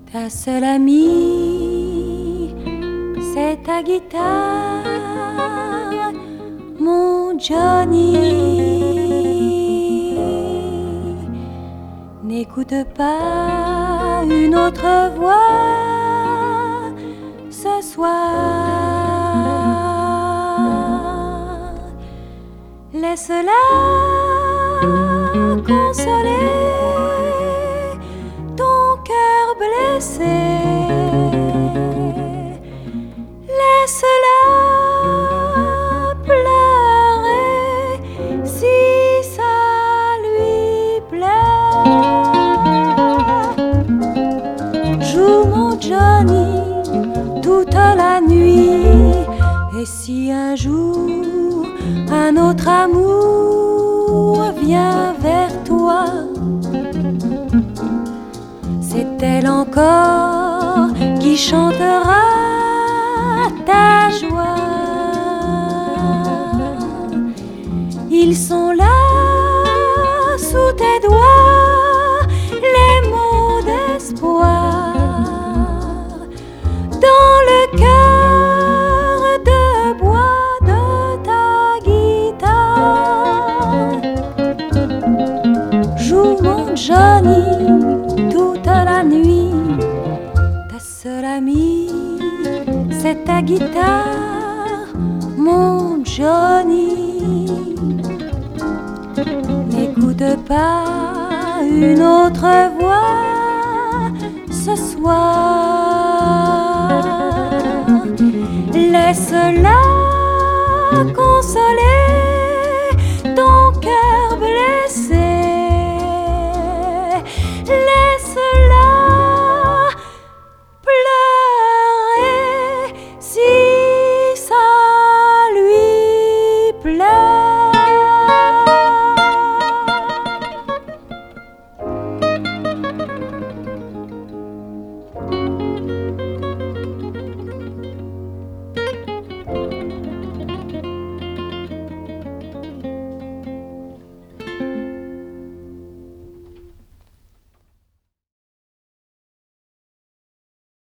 Ta seule amie, c'est ta guitare, mon Johnny. N'écoute pas une autre voix ce soir. Laisse-la consoler ton cœur blessé. Laisse-la pleurer si ça lui plaît. Joue mon Johnny toute la nuit. Et si un jour un autre amour vient vers toi, c'est elle encore qui chantera ta joie. Ils sont là sous tes doigts, les mots d'espoir, dans le cœur de bois de ta guitare. Joue mon Johnny toute la nuit. Ta seule amie, c'est ta guitare, mon Johnny. N'écoute pas une autre voix ce soir. Laisse-la